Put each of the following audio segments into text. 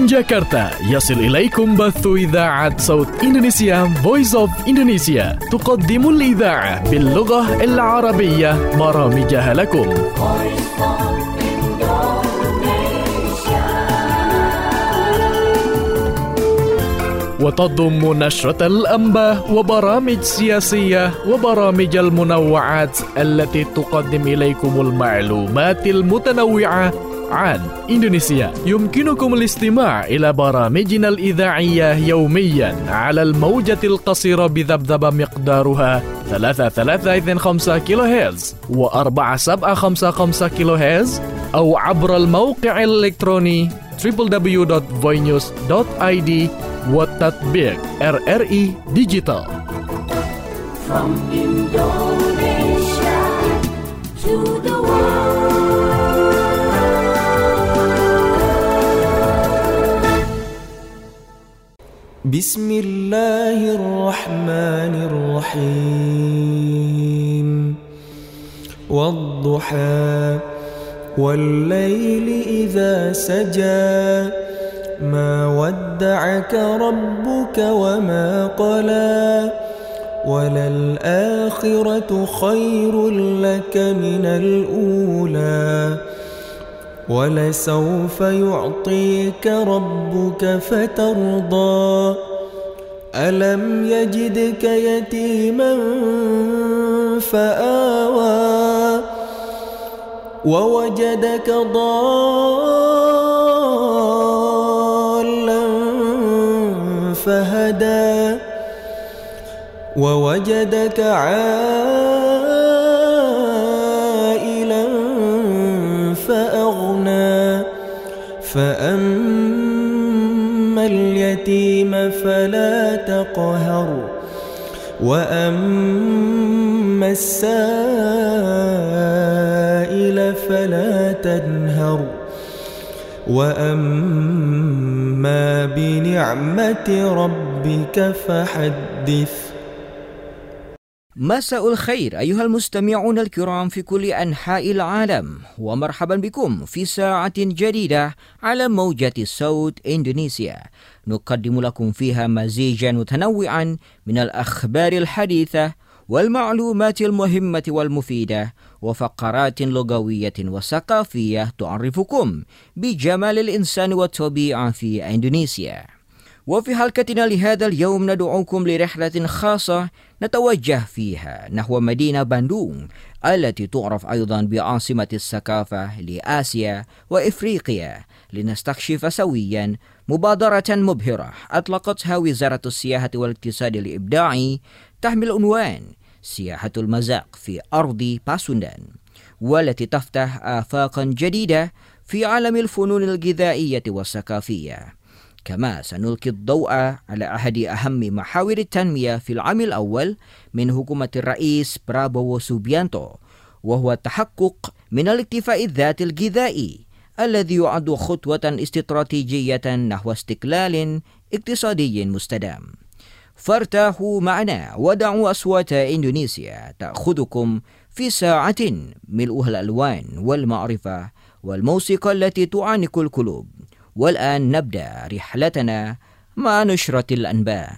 من جاكرتا يصل إليكم بث إذاعة صوت إندونيسيا Voice of Indonesia تقدم الإذاعة باللغة العربية برامجها لكم. وتضم نشرة الأنباء وبرامج سياسية وبرامج المنوعات التي تقدم إليكم المعلومات المتنوعة عن إندونيسيا. يمكنكم الاستماع إلى برامجنا الإذاعية يوميا على الموجة القصيرة بذبذبة مقدارها 325 كيلو هرتز و4755 كيلو هرتز أو عبر الموقع الإلكتروني www.voinews.id والتطبيق RRI Digital. From Indonesia to the world. بسم الله الرحمن الرحيم. والضحى والليل إذا سجى ما ودعك ربك وما قلى وللآخرة خير لك من الأولى ولسوف يعطيك ربك فترضى ألم يجدك يتيما فآوى ووجدك ضالا فهدى ووجدك عائلا فأغنى فأما اليتيم فلا تقهر وأما السائل فلا تنهر وأما بنعمة ربك فحدث. مساء الخير أيها المستمعون الكرام في كل أنحاء العالم، ومرحبا بكم في ساعة جديدة على موجة صوت إندونيسيا نقدم لكم فيها مزيجا متنوعا من الأخبار الحديثة والمعلومات المهمة والمفيدة وفقرات لغوية وثقافية تعرفكم بجمال الإنسان والطبيعة في إندونيسيا. وفي حلقتنا لهذا اليوم ندعوكم لرحلة خاصة نتوجه فيها نحو مدينة باندونغ التي تعرف أيضا بعاصمة الثقافة لآسيا وإفريقيا، لنستكشف سويا مبادرة مبهرة أطلقتها وزارة السياحة والاقتصاد الإبداعي تحمل عنوان سياحة المذاق في أرض باسوندان، والتي تفتح آفاقا جديدة في عالم الفنون الغذائية والثقافية. كما سنلقي الضوء على أحد أهم محاور التنمية في العام الأول من حكومة الرئيس برابوو سوبيانتو، وهو التحقق من الاكتفاء الذاتي الغذائي الذي يعد خطوة استراتيجية نحو استقلال اقتصادي مستدام. فارتاحوا معنا ودعوا أصوات إندونيسيا تأخذكم في ساعة ملؤها الألوان والمعرفة والموسيقى التي تعانق القلوب. والآن نبدأ رحلتنا مع نشرة الأنباء.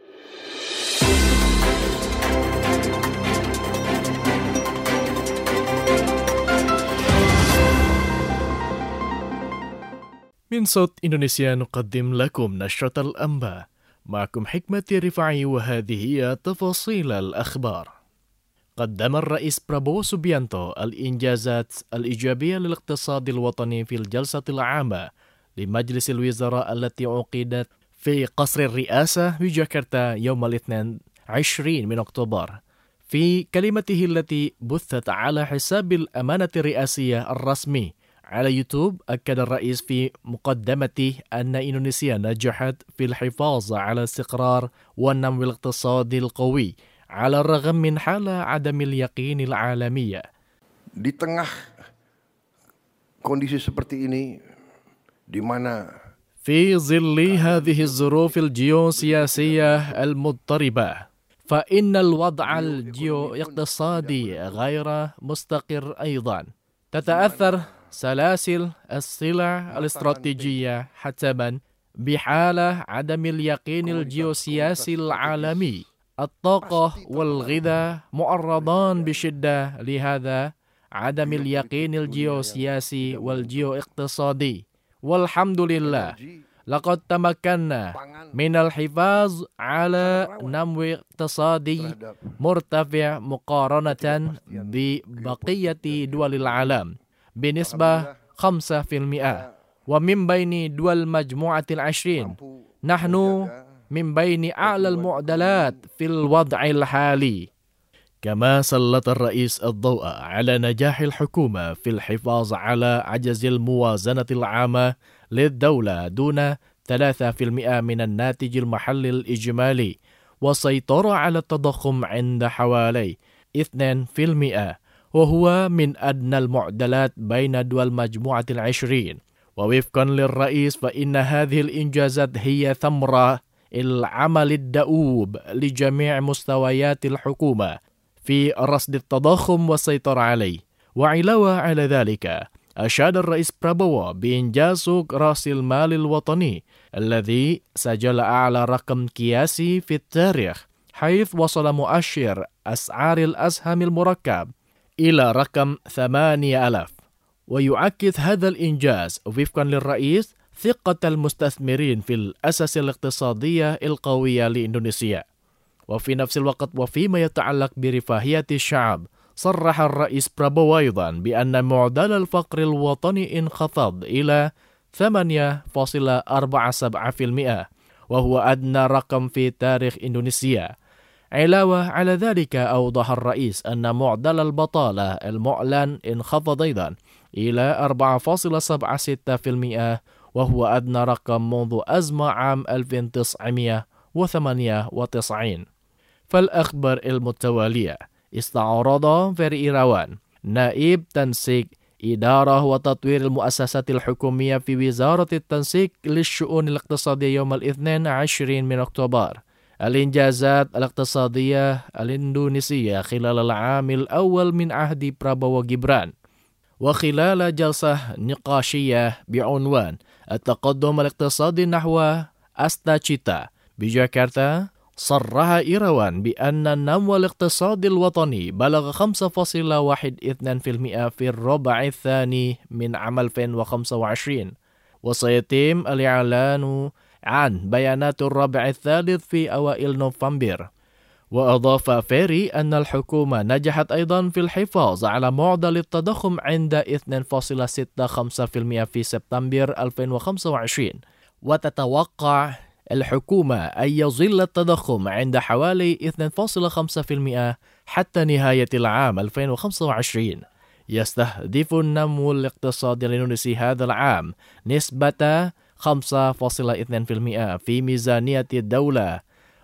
من صوت إندونيسيا نقدم لكم نشرة الأنباء، معكم حكمة رفاعي، وهذه هي تفاصيل الأخبار. قدم الرئيس برابوو سوبيانتو الإنجازات الإيجابية للاقتصاد الوطني في الجلسة العامة لمجلس الوزراء التي عقدت في قصر الرئاسة بجاكرتا يوم الاثنين 20 من أكتوبر. في كلمته التي بثت على حساب الأمانة الرئاسية الرسمي على يوتيوب، أكد الرئيس في مقدمته أن إندونيسيا نجحت في الحفاظ على الاستقرار والنمو الاقتصادي القوي على الرغم من حالة عدم اليقين العالمية. Di tengah kondisi seperti ini, di mana في ظل هذه الظروف الجيوسياسية المضطربة، فإن الوضع الجيو-اقتصادي غير مستقر أيضا. تتأثر سلاسل السلع الاستراتيجية حتما بحالة عدم اليقين الجيوسياسي العالمي. الطاقة والغذاء معرضان بشدة لهذا عدم اليقين الجيوسياسي والجيو-اقتصادي. والحمد لله لقد تمكنا من الحفاظ على نمو اقتصادي مرتفع مقارنة ببقية دول العالم بنسبة 5%. ومن بين دول مجموعة ال20 نحن من بين أعلى المعدلات في الوضع الحالي. كما سلط الرئيس الضوء على نجاح الحكومة في الحفاظ على عجز الموازنة العامة للدولة دون 3% من الناتج المحلي الإجمالي، والسيطرة على التضخم عند حوالي 2%، وهو من أدنى المعدلات بين دول مجموعة ال20. ووفقا للرئيس فإن هذه الإنجازات هي ثمرة العمل الدؤوب لجميع مستويات الحكومة في رصد التضخم والسيطرة عليه. وعلاوة على ذلك أشاد الرئيس برابوو بإنجاز سوق رأس المال الوطني الذي سجل أعلى رقم قياسي في التاريخ، حيث وصل مؤشر أسعار الأسهم المركب إلى رقم 8000. ويؤكد هذا الإنجاز وفقا للرئيس ثقة المستثمرين في الأسس الاقتصادية القوية لإندونيسيا. وفي نفس الوقت وفيما يتعلق برفاهية الشعب، صرح الرئيس برابوو أيضا بأن معدل الفقر الوطني انخفض إلى 8.47%، وهو أدنى رقم في تاريخ إندونيسيا. علاوة على ذلك أوضح الرئيس أن معدل البطالة المعلن انخفض أيضا إلى 4.76%، وهو أدنى رقم منذ أزمة عام 1998. فالأخبار المتوالية استعرض فيري إيراوان نائب تنسيق إدارة وتطوير المؤسسات الحكومية في وزارة التنسيق للشؤون الاقتصادية يوم الاثنين 20 من أكتوبر الإنجازات الاقتصادية الإندونيسية خلال العام الأول من عهد برابوو جبران. وخلال جلسة نقاشية بعنوان التقدم الاقتصادي نحو أستاتشيتا بجاكرتا، صرح إيراوان بأن النمو الاقتصادي الوطني بلغ 5.12% في الربع الثاني من عام 2025، وسيتم الإعلان عن بيانات الربع الثالث في أوائل نوفمبر. وأضاف فيري أن الحكومة نجحت أيضا في الحفاظ على معدل التضخم عند 2.65% في سبتمبر 2025، وتتوقع الحكومة أن يظل التضخم عند حوالي 2.5% حتى نهاية العام 2025. يستهدف النمو الاقتصادي الإندونيسي هذا العام نسبة 5.2% في ميزانية الدولة،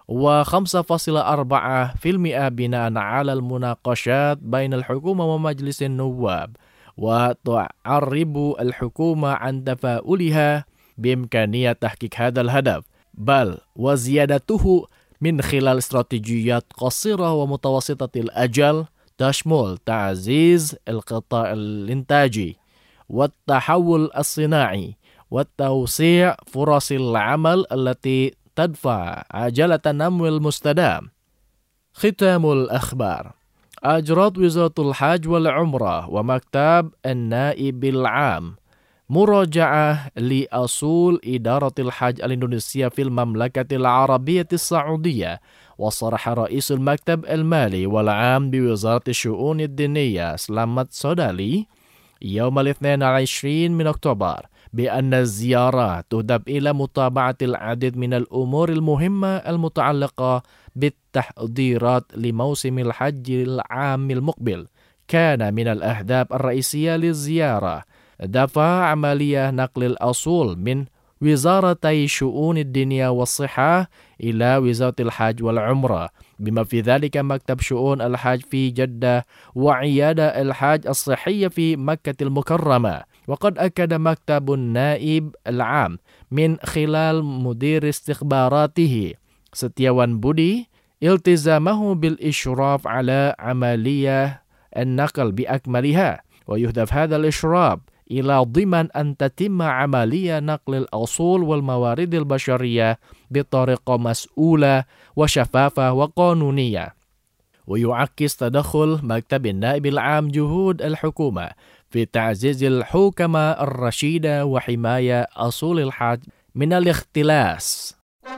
و5.4% بناء على المناقشات بين الحكومة ومجلس النواب. وتعرب الحكومة عن تفاؤلها بإمكانية تحقيق هذا الهدف، بل وزيادته من خلال استراتيجيات قصيرة ومتوسطة الأجل تشمل تعزيز القطاع الإنتاجي والتحول الصناعي وتوسيع فرص العمل التي تدفع عجلة النمو المستدام. ختام الأخبار. أجرت وزارة الحج والعمرة ومكتب النائب العام مراجعة لأصول إدارة الحج الإندونيسية في المملكة العربية السعودية. وصرح رئيس المكتب المالي والعام بوزارة الشؤون الدينية سلامت سودالي يوم الاثنين 20 من أكتوبر بأن الزيارة تهدف إلى متابعة العديد من الأمور المهمة المتعلقة بالتحضيرات لموسم الحج العام المقبل. كان من الأهداف الرئيسية للزيارة دفع عملية نقل الأصول من وزارتي شؤون الدنيا والصحة إلى وزارة الحج والعمرة، بما في ذلك مكتب شؤون الحج في جدة وعيادة الحج الصحية في مكة المكرمة. وقد أكد مكتب النائب العام من خلال مدير استخباراته ستيوان بودي التزامه بالإشراف على عملية النقل بأكملها، ويهدف هذا الإشراف إلى ضمن أن تتم عملية نقل الأصول والموارد البشرية بطريقة مسؤولة وشفافة وقانونية. ويعكس تدخل مكتب النائب العام جهود الحكومة في تعزيز الحوكمة الرشيدة وحماية أصول الحج من الاختلاس.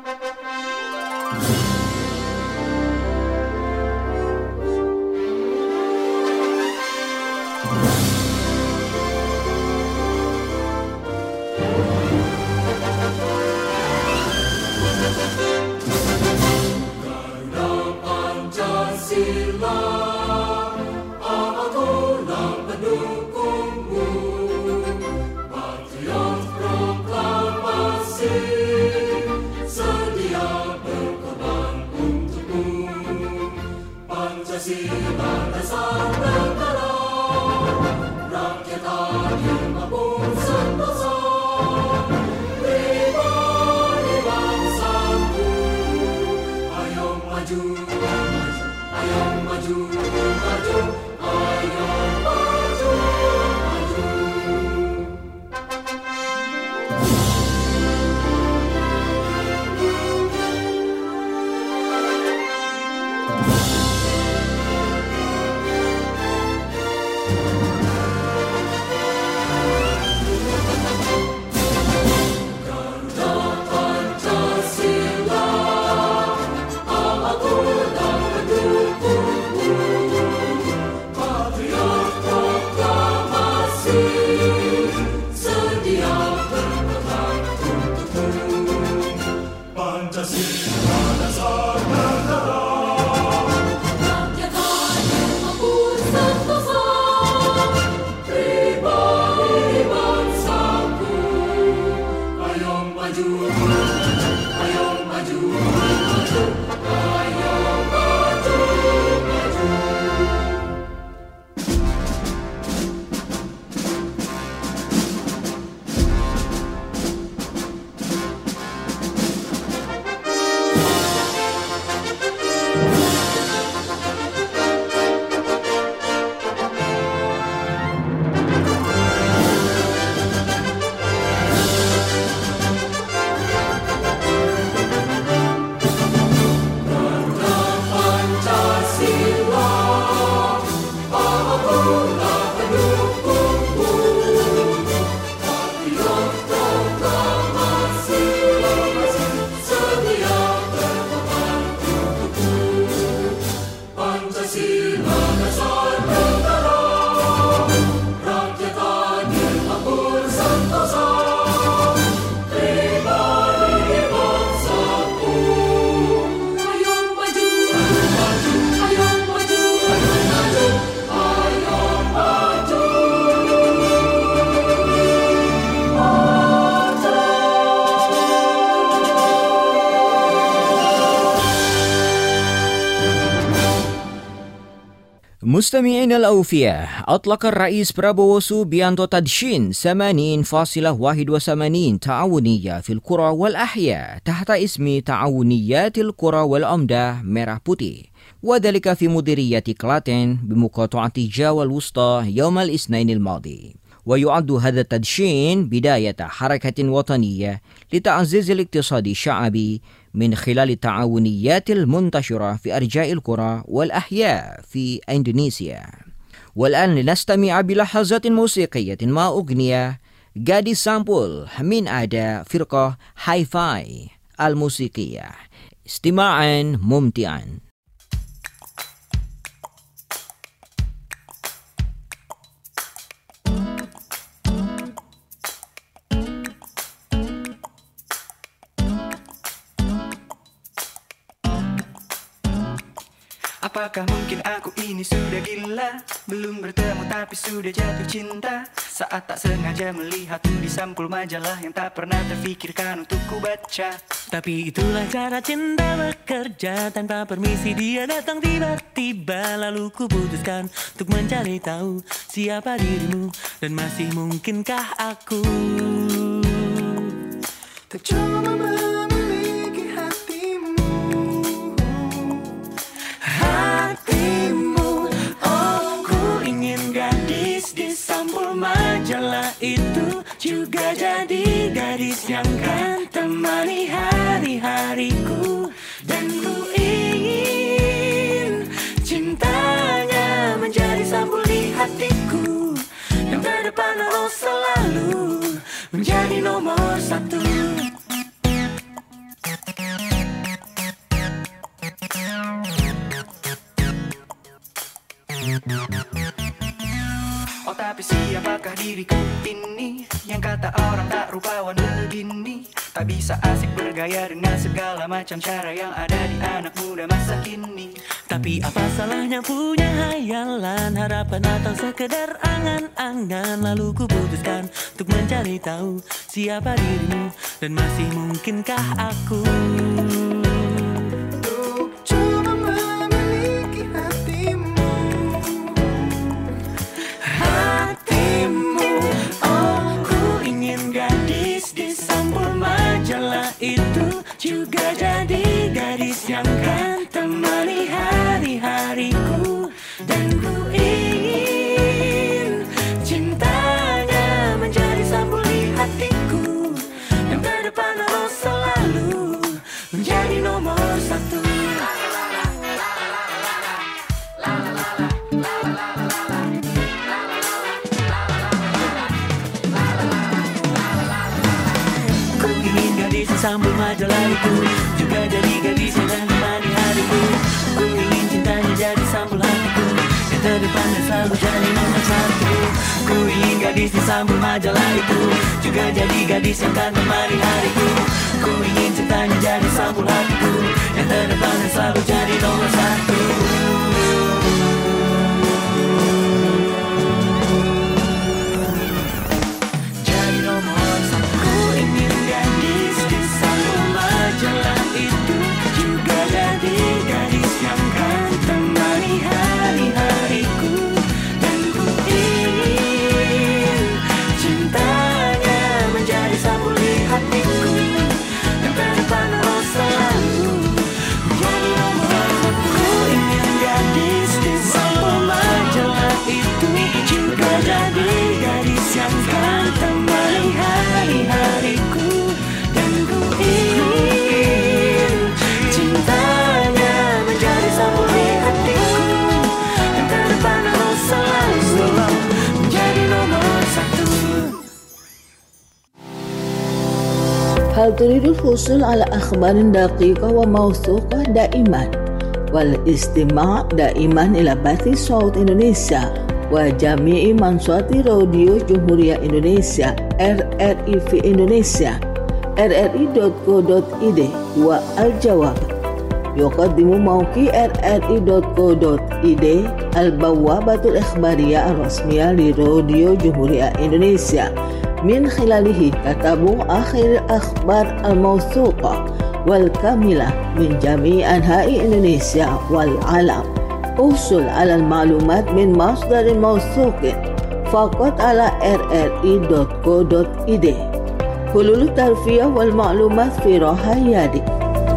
مستمعينا الأوفياء، أطلق الرئيس برابوو سوبيانتو تدشين 80.81 تعاونية في القرى والأحياء تحت اسم تعاونيات القرى والعمدة مرah putih، وذلك في مديرية كلاتين بمقاطعة جاوا الوسطى يوم الاثنين الماضي. ويعد هذا التدشين بداية حركة وطنية لتعزيز الاقتصاد الشعبي من خلال التعاونيات المنتشرة في أرجاء القرى والأحياء في إندونيسيا. والآن لنستمع بلحظات موسيقية مع أغنية Gadis Sampul من أداء فرقة هاي فاي الموسيقية. استماعا ممتعا. Apakah mungkin aku ini sudah gila? Belum bertemu tapi sudah jatuh cinta. Saat tak sengaja melihat di sampul majalah yang tak pernah terfikirkan untuk ku baca. Tapi itulah cara cinta bekerja. Tanpa permisi dia datang tiba-tiba. Lalu ku putuskan untuk mencari tahu siapa dirimu dan masih mungkinkah aku tercoba memiliki hatimu. hatimu. Oh, ku ingin gadis di sampul majalah itu juga jadi gadis yang kan temani hari-hariku. Dan ku ingin cintanya menjadi sambul di hatiku. Yang terdepan harus selalu menjadi nomor satu. Oh tapi siapakah diriku ini, yang kata orang tak rupawan begini. Tak bisa asik bergaya dengan segala macam cara yang ada di anak muda masa kini. Tapi apa salahnya punya hayalan, harapan atau sekedar angan-angan. Lalu ku putuskan untuk mencari tahu siapa dirimu, dan masih mungkinkah aku Cuma memiliki hatimu. hatimu. Oh, ku ingin gadis di sampul majalah itu juga jadi gadis yang kan temani hari-hariku. Dan ku ingin cintanya menjadi sambul di hatiku. Yang terdepan harus selalu menjadi nomor satu. Ku ingin gadis di sampul majalah itu juga jadi gadis yang kan temani hariku. Ku ingin cintanya jadi sampul hatiku. Yang terdepan dan selalu jadi nomor satu. Ku ingin gadis di sampul majalah itu juga jadi gadis yang kan temani hariku. Ku ingin cintanya jadi sampul hatiku. Yang terdepan dan selalu jadi nomor satu. Jadi nomor satu. Ku ingin gadis di sampul majalah itu juga jadi gadis yang kan temani hari-hariku. Dan ku ingin cintanya menjadi sambul di hatiku. Yang terdepan harus selalu menjadi nomor satu. Ku ingin gadis di sampul majalah itu juga jadi gadis yang kan temani hari-hariku. Dan ku ingin cintanya menjadi sambul di hatiku. Yang terdepan harus selalu menjadi nomor satu. هل تريد الحصول على أخبار دقيقة وموثوقة دائما والاستماع دائما إلى بث صوت إندونيسيا وجميع منصات راديو جمهورية إندونيسيا RRI في إندونيسيا rri.co.id والجواب يقدم موقع rri.co.id البوابة الإخبارية الرسمية لراديو جمهورية إندونيسيا. من خلاله تتابع آخر الأخبار الموثوقة والكاملة من جميع أنحاء إندونيسيا والعالم. احصل على المعلومات من مصدر موثوق فقط على rri.co.id. حلول الترفيه والمعلومات في راحة يدك.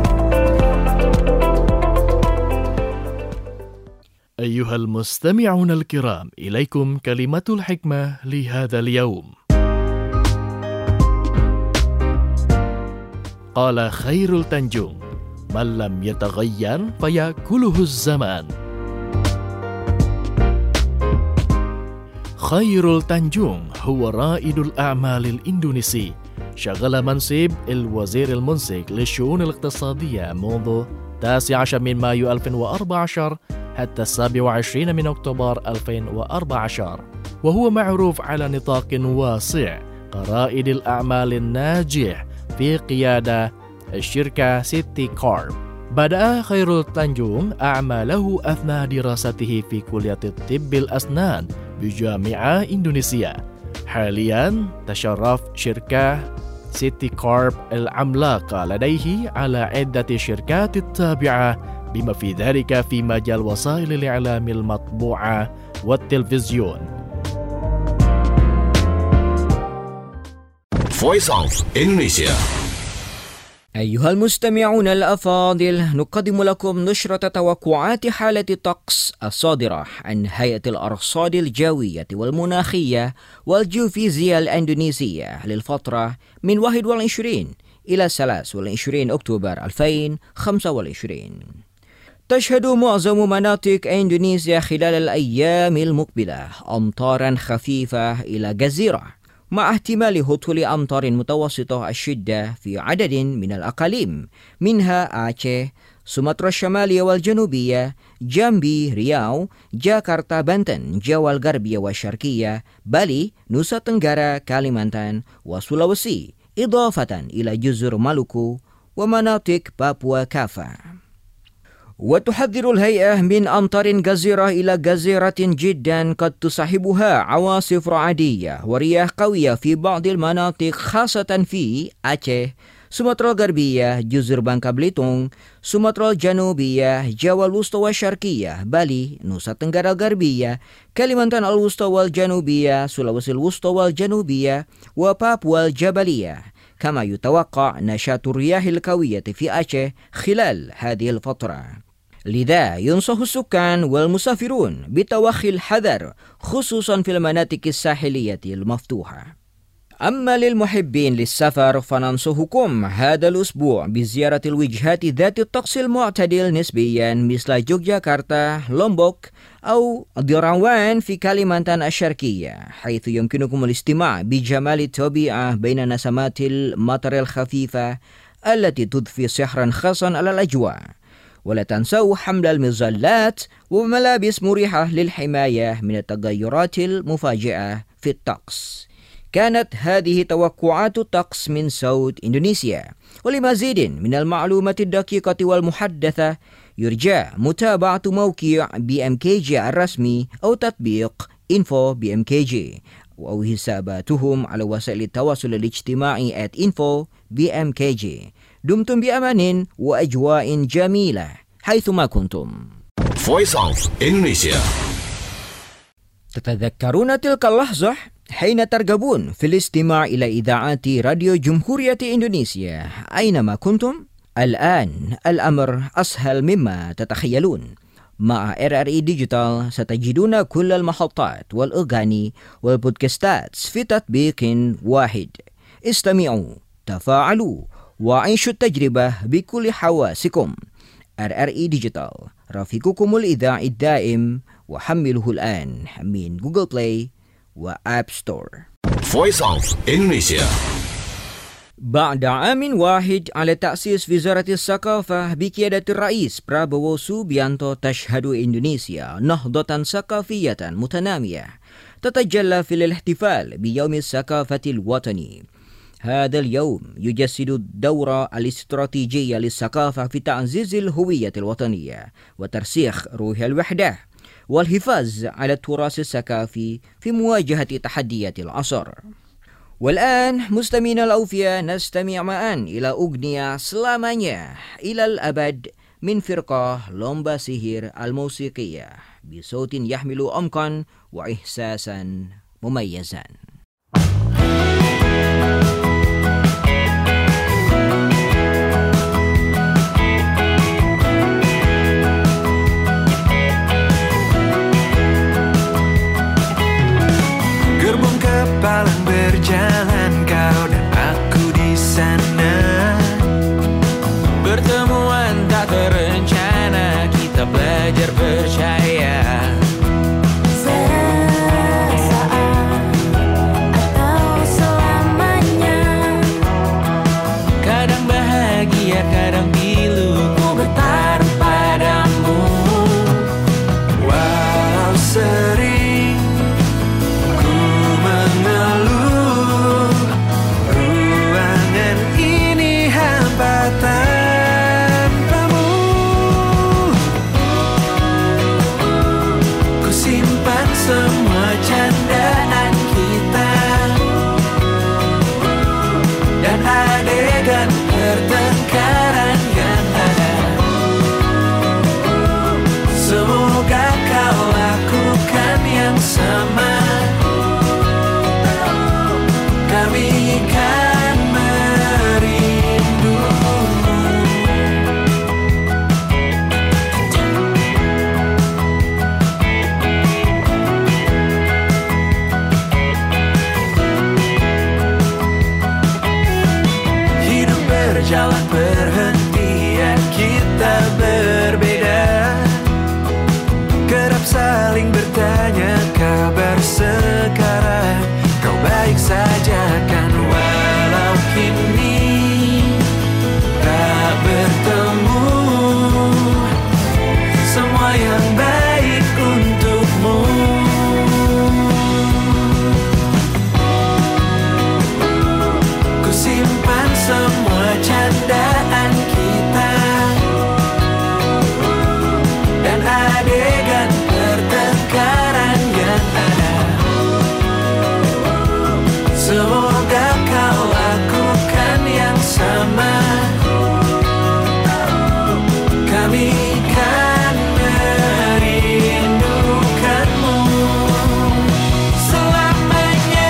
أيها المستمعون الكرام، إليكم كلمة الحكمة لهذا اليوم. قال خير التنجوم من لم يتغير فيأكله الزمان. خير التنجوم هو رائد الأعمال الإندونيسي، شغل منصب الوزير المنسق للشؤون الاقتصادية منذ 19 من مايو 2014 حتى 27 من أكتوبر 2014، وهو معروف على نطاق واسع كرائد الأعمال الناجح في قيادة الشركة سيتي كارب. بدأ خير التنجوم أعماله أثناء دراسته في كلية الطب الأسنان بجامعة إندونيسيا. حاليا تشرف شركة سيتي كارب العملاقة لديه على عدة شركات التابعة، بما في ذلك في مجال وسائل الإعلام المطبوعة والتلفزيون. Voice of Indonesia. أيها المستمعون الأفاضل، نقدم لكم نشرة توقعات حالة الطقس الصادرة عن هيئة الأرصاد الجوية والمناخية والجيوفيزياء الإندونيسية للفترة من 21 إلى 23 أكتوبر 2025. تشهد معظم مناطق إندونيسيا خلال الأيام المقبلة أمطارا خفيفة إلى جزيرة، مع احتمال هطول أمطار متوسطة الشدة في عدد من الأقاليم، منها آتشه، سومترا الشمالية والجنوبية، جامبي، رياو، جاكرتا، بنتن، جاوا الغربية والشرقية، بالي، نوسا تنggara، كاليمانتان، وسولوسي، إضافة إلى جزر مالوكو ومناطق بابوا كافا. وتحذر الهيئة من أمطار جزيرة إلى جزيرة جدا قد تصاحبها عواصف رعدية ورياح قوية في بعض المناطق، خاصة في آتشه، سومترا الغربية، جزر بانكا بليتونغ، سومترا الجنوبية، جاوا الوسطى والشرقية، بالي، نوسا تنggara الغربية، كاليمانتان الوسطى والجنوبية، سولوسي الوسطى والجنوبية، وبابوا الجبلية. كما يتوقع نشاط الرياح القوية في آتشه خلال هذه الفترة، لذا ينصح السكان والمسافرون بتوخي الحذر، خصوصا في المناطق الساحلية المفتوحة. أما للمحبين للسفر فننصحكم هذا الأسبوع بزيارة الوجهات ذات الطقس المعتدل نسبيا مثل يوغياكارتا، لومبوك أو ديراوان في كاليمانتان الشرقية، حيث يمكنكم الاستماع بجمال الطبيعة بين نسمات المطر الخفيفة التي تضفي سحرا خاصا على الأجواء. ولا تنسوا حمل المظلات وملابس مريحة للحماية من التغيرات المفاجئة في الطقس. كانت هذه توقعات الطقس من صوت إندونيسيا، ولمزيد من المعلومات الدقيقة والمحدثة يرجى متابعة موقع BMKG الرسمي أو تطبيق Info BMKG أو حساباتهم على وسائل التواصل الاجتماعي @info BMKG. دمتم بأمان وأجواء جميلة حيثما كنتم. Voice of Indonesia. تتذكرون تلك اللحظة حين ترغبون في الاستماع إلى إذاعات راديو جمهورية إندونيسيا أينما كنتم؟ الآن الأمر أسهل مما تتخيلون. مع RRI ديجيتال ستجدون كل المحطات والأغاني والبودكاستات في تطبيق واحد. استمعوا، تفاعلوا، وعيشوا التجربة بكل حواسكم. RRI ديجيتال، رفيقكم الإذاعي الدائم، وحمله الآن من جوجل بلاي وآب ستور. Voice of Indonesia. بعد عام واحد على تأسيس وزارة الثقافة بقيادة الرئيس براbowo subianto، تشهد إندونيسيا نهضة ثقافية متنامية تتجلى في الاحتفال بيوم الثقافة الوطني. هذا اليوم يجسد الدور الاستراتيجي للثقافة في تعزيز الهوية الوطنية وترسيخ روح الوحدة والحفاظ على التراث الثقافي في مواجهة تحديات العصر. والآن مستمعينا الأوفياء، نستمع معا إلى أغنية سلامانيا إلى الأبد من فرقة لومبا سihir الموسيقية بصوت يحمل عمقا وإحساسا مميزا. Gerbong kepalang berjalan, kau dan aku di sana. Pertemuan tak terencana, kita belajar percaya. Sesaat saling bertanya kabar sekarang. Kau baik saja kan walau kini tak bertemu. Semua yang baik untukmu. Ku simpan semua candaan kita dan adegan pertengkaran yang ada. Semoga kau lakukan yang sama. Kami kan merindukanmu selamanya.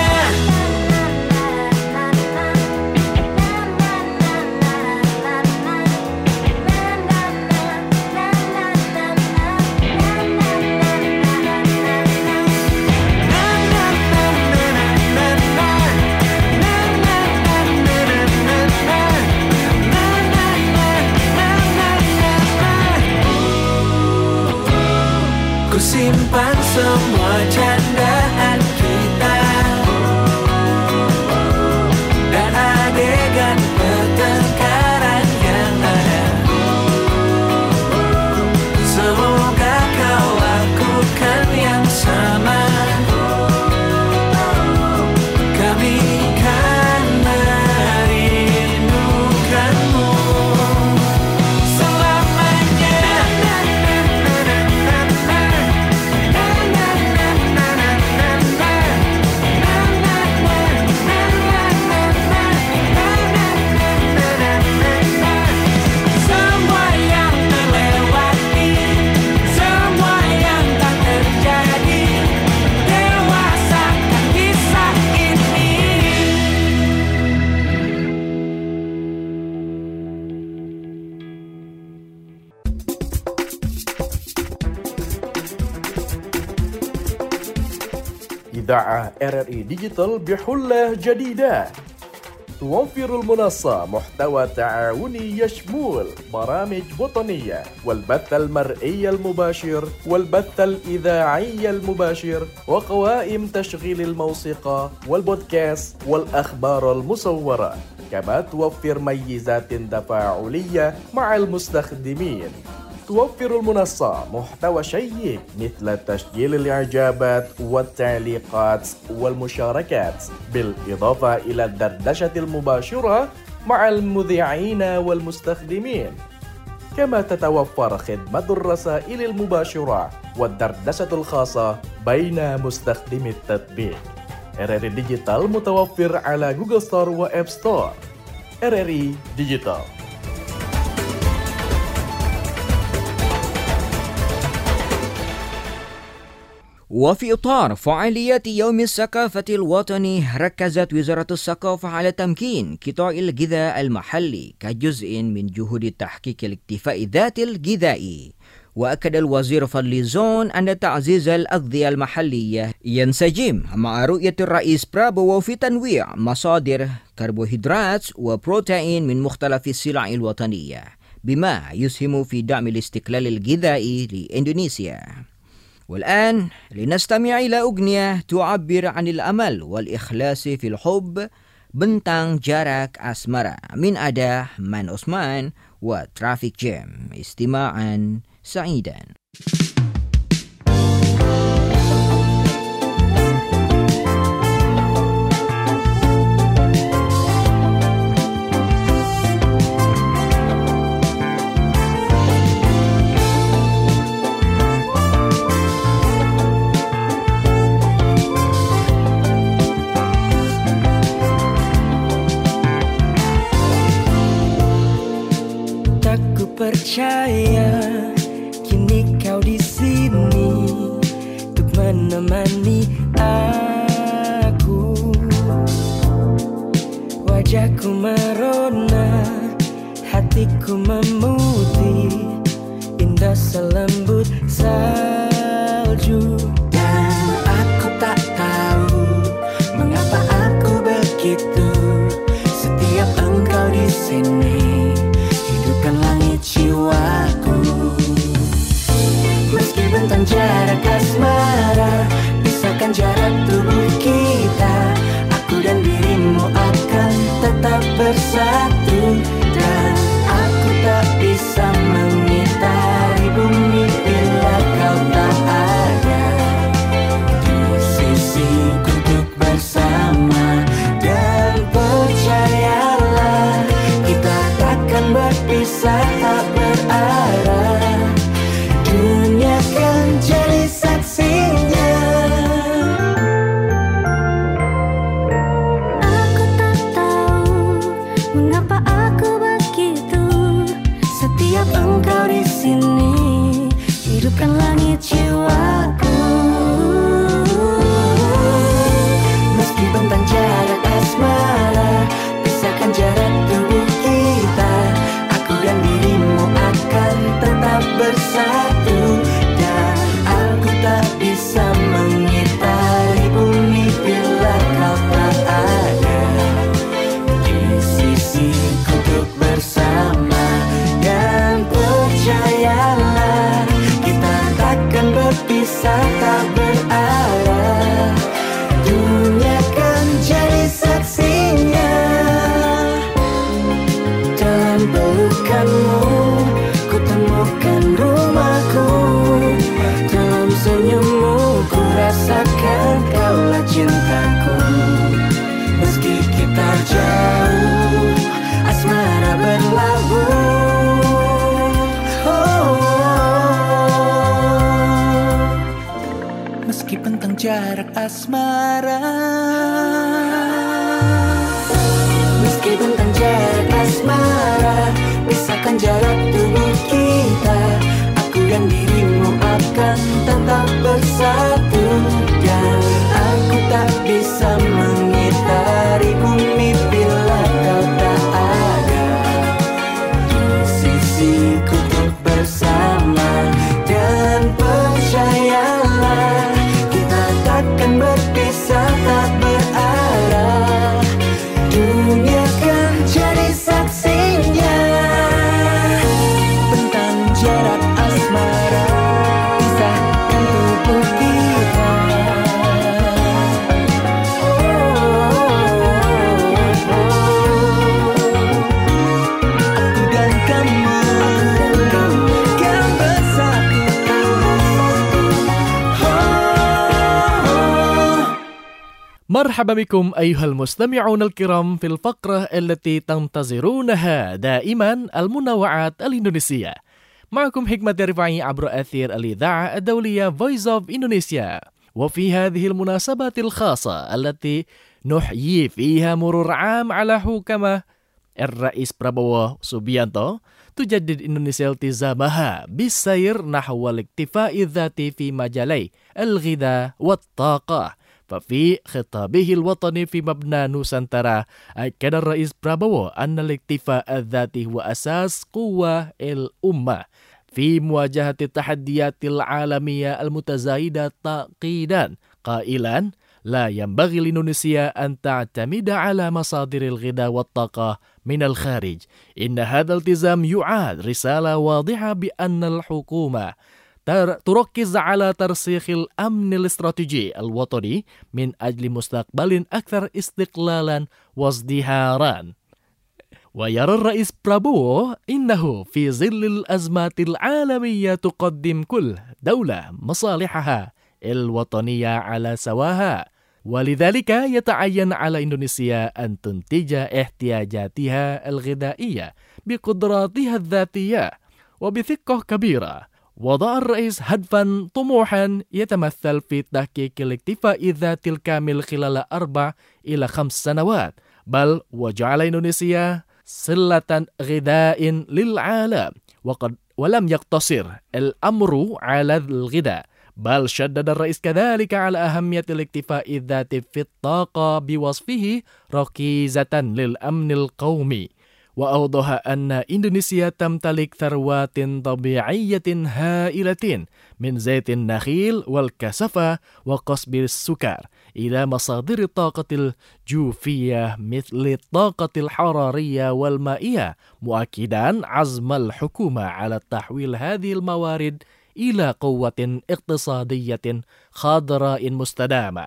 Ku simpan semua candaan kita dan adegan pertengkaran yang ada. Semoga kau lakukan yang sama. Kami kan merindukanmu selamanya. Semua yang terlewati, semua yang tak terjadi, dewasakan kisah ini. إذاعة RRI ديجيتال بحلة جديدة توفر المنصة محتوى تعاوني يشمل برامج وطنية والبث المرئي المباشر والبث الإذاعي المباشر وقوائم تشغيل الموسيقى والبودكاست والأخبار المصورة. كما توفر ميزات تفاعلية مع المستخدمين. توفر المنصة محتوى شيق مثل تسجيل الإعجابات والتعليقات والمشاركات، بالإضافة إلى الدردشة المباشرة مع المذيعين والمستخدمين. كما تتوفر خدمة الرسائل المباشرة والدردشة الخاصة بين مستخدمي التطبيق. RRI Digital متوفر على جوجل ستور وآب ستور. RRI Digital. وفي إطار فعاليات يوم الثقافة الوطني، ركزت وزارة الثقافة على تمكين قطاع الغذاء المحلي كجزء من جهود تحقيق الاكتفاء الذاتي الغذائي. وأكد الوزير فضلي زون أن تعزيز الأغذية المحلية ينسجم مع رؤية الرئيس برابو في تنويع مصادر كربوهيدرات وبروتين من مختلف السلع الوطنية، بما يسهم في دعم الاستقلال الغذائي لإندونيسيا. والآن لنستمع إلى أغنية تعبر عن الأمل والإخلاص في الحب، Bentang Jarak Asmara من أداء من عثمان وترافيك جيم. استماعا سعيدا. Percaya kini kau di sini untuk menemani aku. Wajahku merona, hatiku memutih, indah selembut salju. Dan aku tak tahu mengapa aku begitu. Setiap engkau di sini, hidupkan langit jiwaku. Meski bentang jarak asmara Pisahkan jarak tubuh kita, aku dan dirimu akan tetap bersatu. Dan aku tak bisa mengitari bumi bila kau tak ada di sisiku untuk bersama. Dan percayalah, kita takkan berpisah, tak berarah. Dunia kan jadi saksinya. Aku tak tahu mengapa aku begitu. Setiap engkau di sini, hidupkan langit jiwaku. Meski bentang jarak asmara, pisahkan jarak tubuh kita, aku dan dirimu akan tetap bersatu. Dan aku tak bisa mengitari bumi bila kau tak ada di sisiku untuk bersama. Dan percayalah, kita takkan berpisah, tak berarah. Dunia kan jadi saksinya. Dalam pelukanmu ku temukan rumahku, dalam senyummu ku rasakan kaulah cintaku. Meski kita jauh, asmara berlabuh. Meski bentang jarak asmara, meski bentang jarak asmara, pisahkan jarak tubuh kita, aku dan dirimu akan tetap bersatu. Dan aku tak bisa mengitari bumi bila kau tak ada di sisiku untuk bersama. Dan percayalah, kita takkan berpisah, tak berarah. Dunia kan jadi saksinya. Bentang jarak asmara, pisahkan tubuh kita. Aku dan kamu kan bersatu. مرحبا بكم أيها المستمعون الكرام في الفقرة التي تنتظرونها دائما، المنوعات الإندونيسية. معكم حكمة رفاعي عبر أثير الإذاعة الدولية Voice of Indonesia. وفي هذه المناسبة الخاصة التي نحيي فيها مرور عام على حكمة الرئيس براbowo Subianto، تجدد إندونيسيا التزامها بالسير نحو الاكتفاء الذاتي في مجالي الغذاء والطاقة. ففي خطابه الوطني في مبنى نوسانتارا، أكد الرئيس براbowo أن الاكتفاء الذاتي هو أساس قوة الأمة في مواجهة التحديات العالمية المتزايدة تعقيدا، قائلا: لا ينبغي لإندونيسيا أن تعتمد على مصادر الغذاء والطاقة من الخارج. إن هذا الالتزام يعاد رسالة واضحة بأن الحكومة تركز على ترسيخ الأمن الاستراتيجي الوطني من أجل مستقبل أكثر استقلالا وازدهارا. ويرى الرئيس براbowo إنه في ظل الأزمات العالمية تقدم كل دولة مصالحها الوطنية على سواها، ولذلك يتعين على إندونيسيا أن تنتج احتياجاتها الغذائية بقدراتها الذاتية وبثقة كبيرة. وضع الرئيس هدفا طموحا يتمثل في تحقيق الاكتفاء الذاتي الكامل خلال 4 إلى 5 سنوات، بل وجعل إندونيسيا سلة غذاء للعالم. ولم يقتصر الأمر على الغذاء، بل شدد الرئيس كذلك على أهمية الاكتفاء الذاتي في الطاقة بوصفه ركيزة للأمن القومي. وأوضح أن إندونيسيا تمتلك ثروات طبيعية هائلة من زيت النخيل والكسفة وقصب السكر إلى مصادر الطاقة الجوفية مثل الطاقة الحرارية والمائية، مؤكدا عزم الحكومة على تحويل هذه الموارد إلى قوة اقتصادية خضراء مستدامة.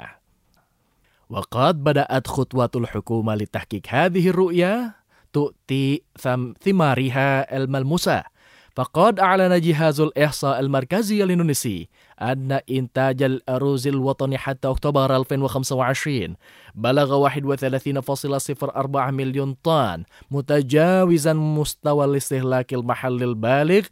وقد بدأت خطوات الحكومة لتحقيق هذه الرؤية تؤتي ثمارها الملموسة. فقد أعلن جهاز الإحصاء المركزي الإندونيسي أن إنتاج الأرز الوطني حتى أكتوبر 2025 بلغ 31.04 مليون طن، متجاوزا مستوى الاستهلاك المحلي البالغ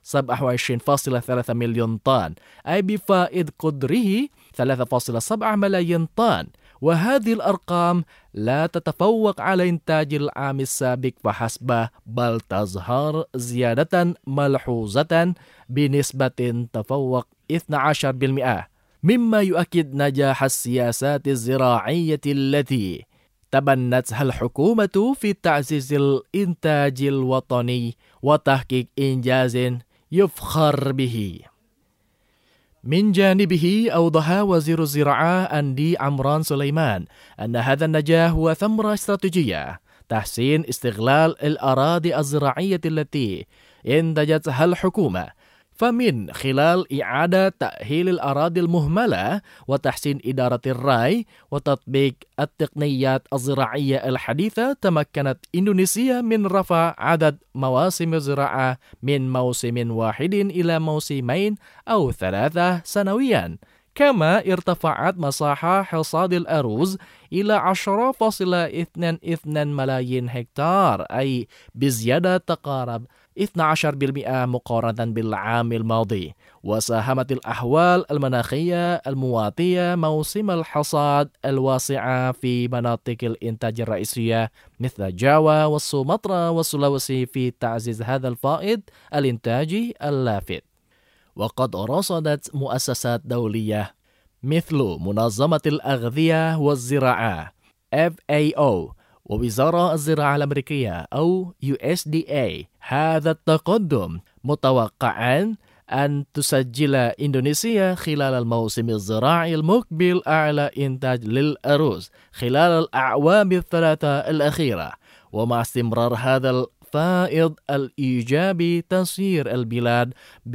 27.3 مليون طن، أي بفائض قدره 3.7 ملايين طن. وهذه الأرقام لا تتفوق على إنتاج العام السابق فحسب، بل تظهر زيادة ملحوظة بنسبة تفوق 12%، مما يؤكد نجاح السياسات الزراعية التي تبنتها الحكومة في تعزيز الإنتاج الوطني وتحقيق إنجاز يفخر به. من جانبه أوضح وزير الزراعة أندي عمران سليمان أن هذا النجاح هو ثمرة استراتيجية تحسين استغلال الأراضي الزراعية التي انتجتها الحكومة، فمن خلال إعادة تأهيل الأراضي المهملة وتحسين إدارة الري وتطبيق التقنيات الزراعية الحديثة تمكنت إندونيسيا من رفع عدد مواسم الزراعة من موسم واحد إلى موسمين أو 3 سنويا. كما ارتفعت مساحة حصاد الأرز إلى 10.22 ملايين هكتار، أي بزيادة تقارب 12% مقارنة بالعام الماضي. وساهمت الأحوال المناخية المواتية موسم الحصاد الواسعة في مناطق الإنتاج الرئيسية مثل جاوا والسومطرة والسلوسي في تعزيز هذا الفائض الإنتاجي اللافت. وقد رصدت مؤسسات دولية مثل منظمة الأغذية والزراعة FAO ووزارة الزراعة الأمريكية أو USDA هذا التقدم، متوقعا أن تسجل إندونيسيا خلال الموسم الزراعي المقبل أعلى إنتاج للأرز خلال الأعوام الثلاثة الأخيرة. ومع استمرار هذا الفائض الإيجابي تسير البلاد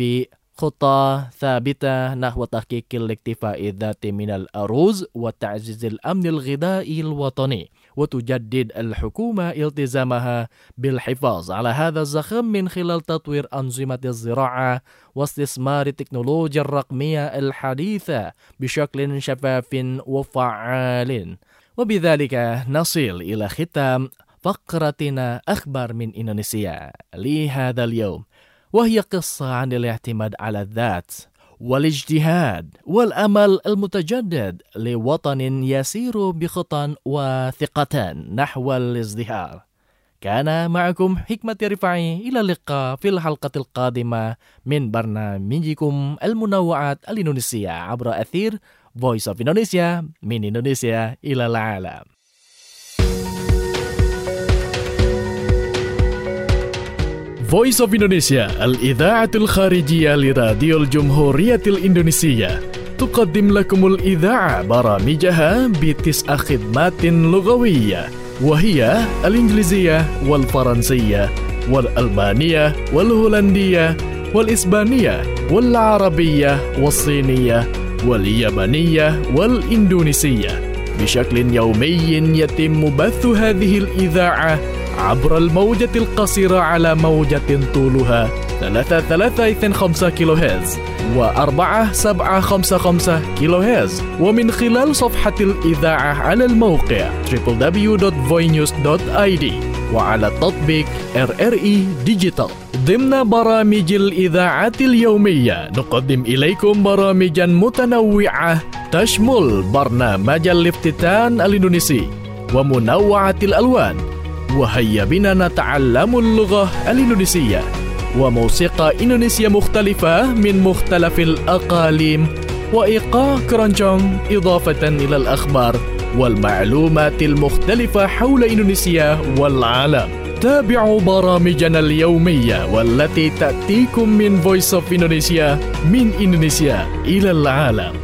بخطى ثابتة نحو تحقيق الاكتفاء الذاتي من الأرز وتعزيز الأمن الغذائي الوطني. وتجدد الحكومة التزامها بالحفاظ على هذا الزخم من خلال تطوير أنظمة الزراعة واستثمار التكنولوجيا الرقمية الحديثة بشكل شفاف وفعال. وبذلك نصل إلى ختام فقرتنا أخبار من إندونيسيا لهذا اليوم، وهي قصة عن الاعتماد على الذات والاجتهاد والأمل المتجدد لوطن يسير بخطى وثقة نحو الازدهار. كان معكم حكمة رفاعي، إلى اللقاء في الحلقة القادمة من برنامجكم المنوعات الإندونيسية عبر أثير Voice of Indonesia من إندونيسيا إلى العالم. Voice of Indonesia الإذاعة الخارجية لراديو الجمهورية الإندونيسية تقدم لكم الإذاعة برامجها ب9 خدمات لغوية، وهي الإنجليزية والفرنسية والألمانية والهولندية والإسبانية والعربية والصينية واليابانية والإندونيسية. بشكل يومي يتم بث هذه الإذاعة عبر الموجة القصيرة على موجة طولها 3325 كيلو هرتز و4755 كيلو هرتز، ومن خلال صفحة الإذاعة على الموقع www.voinews.id وعلى تطبيق RRI Digital. ضمن برامج الإذاعة اليومية نقدم إليكم برامجا متنوعة تشمل برنامج الافتتان الإندونيسي ومنوعة الألوان، وهيا بنا نتعلم اللغة الإندونيسية، وموسيقى إندونيسية مختلفة من مختلف الأقاليم، وإيقاع كرانشونغ، إضافة إلى الأخبار والمعلومات المختلفة حول إندونيسيا والعالم. تابعوا برامجنا اليومية والتي تأتيكم من Voice of Indonesia من إندونيسيا إلى العالم.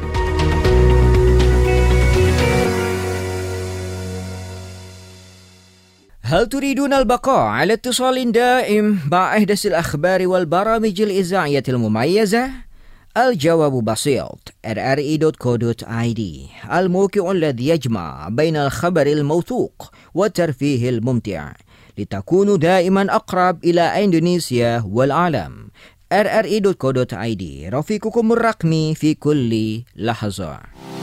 هل تريدون البقاء على اتصال دائم مع أحدث الأخبار والبرامج الإذاعية المميزة؟ الجواب بسيط rri.co.id الموقع الذي يجمع بين الخبر الموثوق والترفيه الممتع لتكونوا دائما أقرب إلى إندونيسيا والعالم. rri.co.id رفيقكم الرقمي في كل لحظة.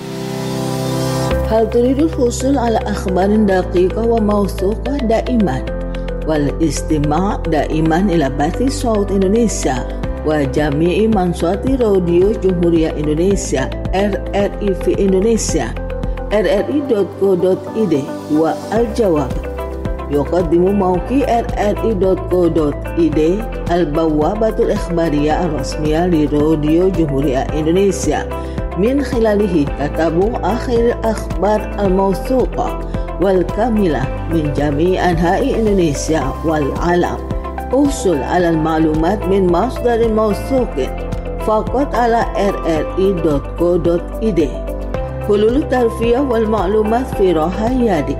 هل تريد الحصول على أخبار دقيقة وموثوقة دائما والاستماع دائما إلى بث صوت إندونيسيا وجميع منصات راديو جمهورية إندونيسيا RRI في إندونيسيا؟ rri.co.id والجواب يقدم موقع rri.co.id البوابة الإخبارية الرسمية لراديو جمهورية إندونيسيا. من خلاله تتابع آخر الأخبار الموثوقة والكاملة من جميع أنحاء إندونيسيا والعالم. احصل على المعلومات من مصدر موثوق فقط على rri.co.id. حلول الترفيه والمعلومات في راحة يدك.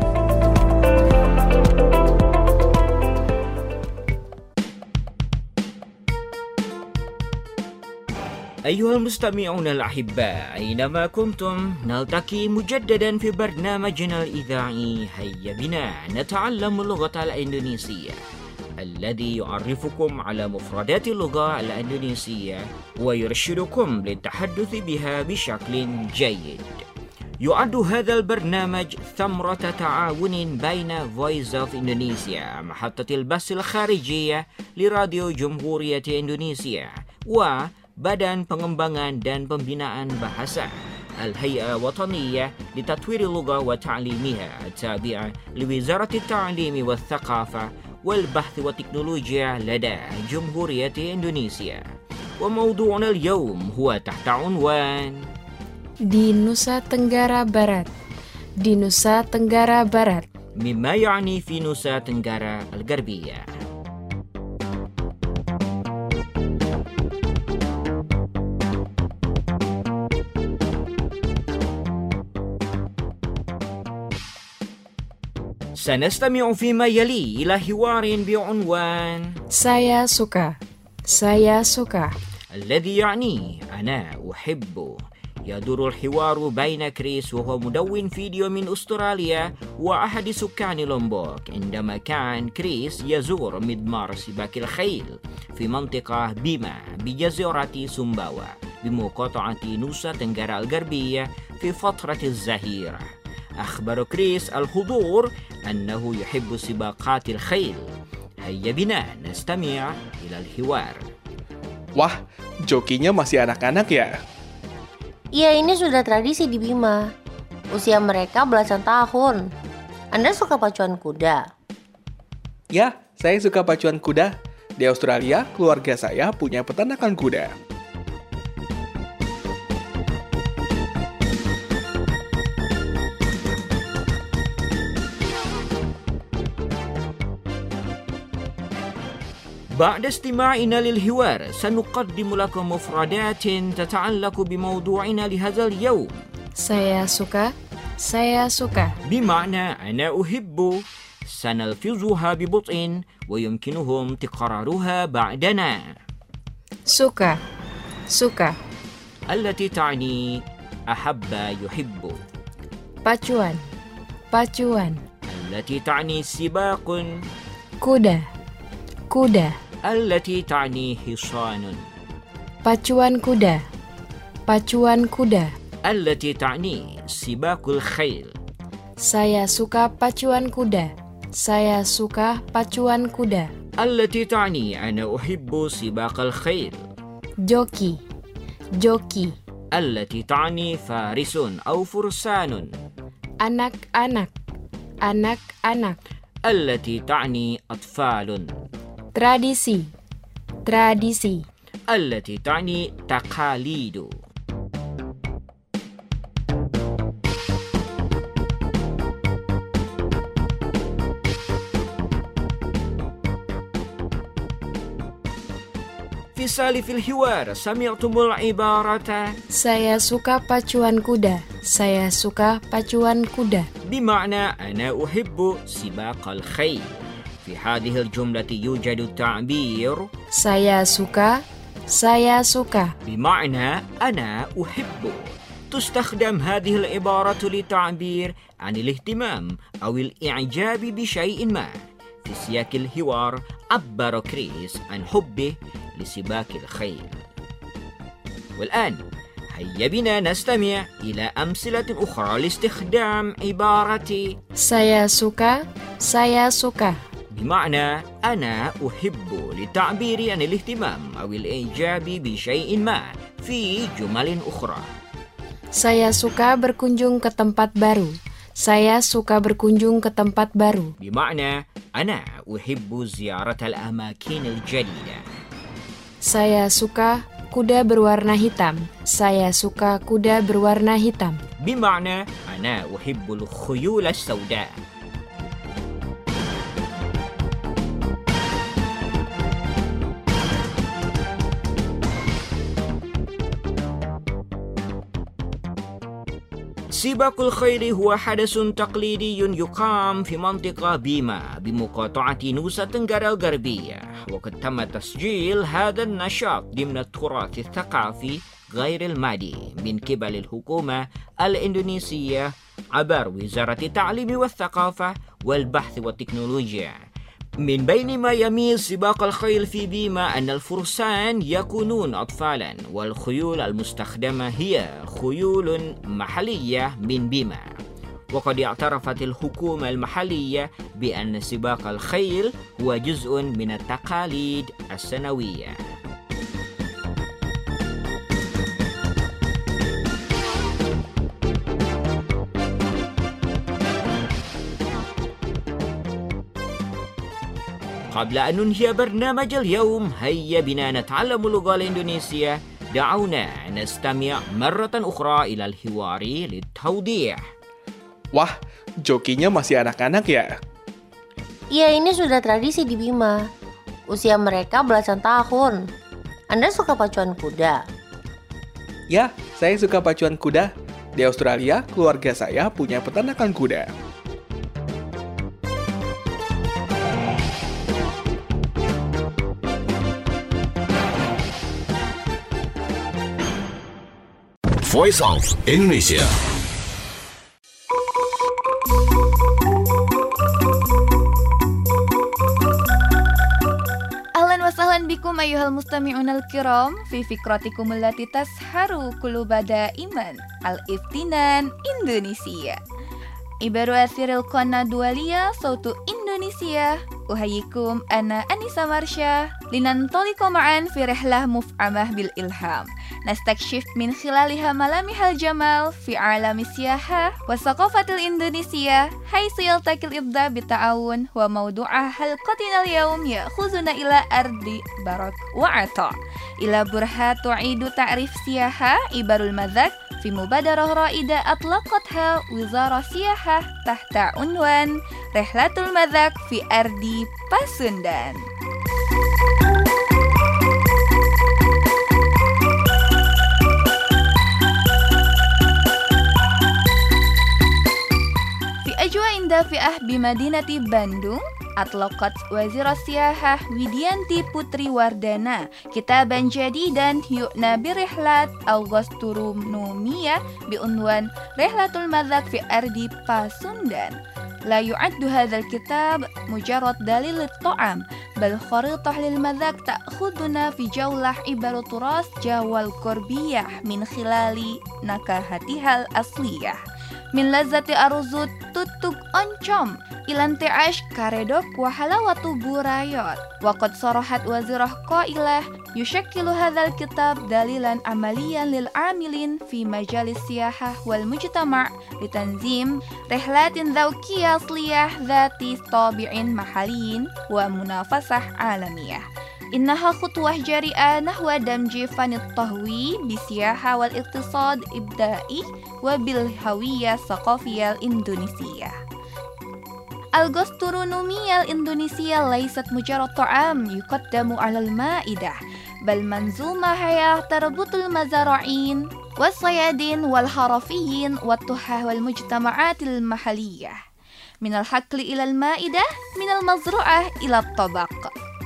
أيها المستمعون الأحباء أينما كنتم نلتقي مجددا في برنامجنا الإذاعي هيا بنا نتعلم اللغة الإندونيسية الذي يعرفكم على مفردات اللغة الإندونيسية ويرشدكم للتحدث بها بشكل جيد. يعد هذا البرنامج ثمرة تعاون بين Voice of Indonesia محطة البث الخارجية لراديو جمهورية إندونيسيا وبدن pengembangan dan pembinaan bahasa الهيئة الوطنية لتطوير اللغة وتعليمها التابعة لوزارة التعليم والثقافة والبحث والتكنولوجيا لدى جمهورية إندونيسيا. وموضوعنا اليوم هو تحت عنوان di Nusa Tenggara Barat. di Nusa Tenggara Barat مما يعني في نوسا تنغارا الغربية. سنستمع فيما يلي إلى حوار بعنوان Saya suka. Saya suka. الذي يعني أنا أحب. يدور الحوار بين كريس وهو مدون فيديو من أستراليا وأحد سكان لومبوك عندما كان كريس يزور مضمار سباق الخيل في منطقة بيما بجزيرة سومباوا بمقاطعة نوسا تنغارا الغربية في فترة الظهيرة. أخبر كريس الحضور أنه يحب سباقات الخيل. هيا بنا نستمع إلى الحوار. Wah, jokinya masih anak-anak ya? Iya, ini sudah tradisi di Bima. Usia mereka belasan tahun. Anda suka pacuan kuda? Ya, saya suka pacuan kuda. Di Australia, keluarga saya punya peternakan kuda. بعد استماعنا للحوار سنقدم لكم مفردات تتعلق بموضوعنا لهذا اليوم. Saya suka. Saya suka. بمعنى أنا أحب. سنلفظها ببطء ويمكنهم تكرارها بعدنا. Suka. Suka. التي تعني أحب يحب. Pacuan. Pacuan. التي تعني سباق. Kuda. Kuda. التي تعني حصان. Pacuan kuda. Pacuan kuda. التي تعني سباق الخيل. Saya suka pacuan kuda. Saya suka pacuan kuda. التي تعني أنا أحب سباق الخيل. Joki. Joki. التي تعني فارس أو فرسان. Anak-anak. Anak-anak. التي تعني أطفال. Tradisi. Tradisi. التي تعني تقاليد. في سالف الحوار سمعتم العبارة Saya suka pacuan kuda. Saya suka pacuan kuda. بمعنى أنا أحب سباق الخيل. في هذه الجملة يوجد التعبير Saya suka. Saya suka. بمعنى أنا أحب. تستخدم هذه العبارة للتعبير عن الاهتمام أو الإعجاب بشيء ما. في سياق الحوار عبر كريس عن حبه لسباق الخيل. والآن هيا بنا نستمع إلى أمثلة أخرى لاستخدام عبارة Saya suka. Saya suka. بمعنى أنا أحب للتعبير عن الاهتمام أو الإعجاب بشيء ما في جمل أخرى. Saya suka berkunjung ke tempat baru. Saya suka berkunjung ke tempat baru. بمعنى أنا أحب زيارة الأماكن الجديدة. Saya suka kuda berwarna hitam. Saya suka kuda berwarna hitam. بمعنى أنا أحب الخيول السوداء. سباق الخيل هو حدث تقليدي يقام في منطقة بيما بمقاطعة نوسا تنغرا الغربية، وقد تم تسجيل هذا النشاط ضمن التراث الثقافي غير المادي من قبل الحكومة الإندونيسية عبر وزارة التعليم والثقافة والبحث والتكنولوجيا. من بين ما يميز سباق الخيل في بيما أن الفرسان يكونون أطفالا، والخيول المستخدمة هي خيول محلية من بيما. وقد اعترفت الحكومة المحلية بأن سباق الخيل هو جزء من التقاليد السنوية. قبل أن ننهي برنامج اليوم هيا بنا نتعلم اللغة الإندونيسية. دعونا نستمع مرة أخرى إلى الحوار للتوضيح. Wah, jokinya masih anak-anak ya? Iya, ini sudah tradisi di Bima. Usia mereka belasan tahun. Anda suka pacuan kuda? Ya, saya suka pacuan kuda. Di Australia, keluarga saya punya peternakan kuda. Voice of Indonesia. Ahlan wa sahlan bikum ayyuhal mustami'un al-kiram fi fikratikum allati tasharu quluba daiman al-iftinan Indonesia. Ibaru athiril qana dualia sautu Indonesia. Uhayikum ana Anissa Marsha linantoliqa ma'an fi rihlah muf'amah bil ilham. نستكشف من خلالها ملامح الجمال في عالم السياحة والثقافة الإندونيسية، حيث يلتقي الإبداع بالتعاون. وموضوع حلقتنا اليوم يأخذنا إلى أرض برك وعطاء، إلى برهة تعيد تعريف سياحة إبر المذاق في مبادرة رائدة أطلقتها وزارة السياحة تحت عنوان رحلة المذاق في أرض Pasundan. دافئة بمدينة باندung أطلقت وزيرة السياحة ويديانتي بوتري وردانا كتابا جديدا يؤنى برحلات الغاسترونومية بعنوان رحلة المذاق في أرض Pasundan. لا يعد هذا الكتاب مجرد دليل الطعام، بل خريطة للمذاق تأخذنا في جولة عبر تراث جاوا الغربية من خلال نكهتها الأصلية، من لذة أرز tutuk oncom إلى انتعاش كاريدوك وحلاوة برايات. وقد صرحت وزيرة قائلة يشكل هذا الكتاب دليلا عمليا للعاملين في مجال السياحة والمجتمع لتنظيم رحلات ذوقية أصلية ذات طابع محلي ومنافسة عالمية. إنها خطوة جريئة نحو دمج فن الطهوي بالسياحة والاقتصاد إبداعي وبالهوية الثقافية الإندونيسية. الغاسترونومية الإندونيسية ليست مجرد طعام يقدم على المائدة، بل منظومة حياة تربط المزارعين والصيادين والحرفيين والتحف والمجتمعات المحلية، من الحقل إلى المائدة، من المزرعة إلى الطبق.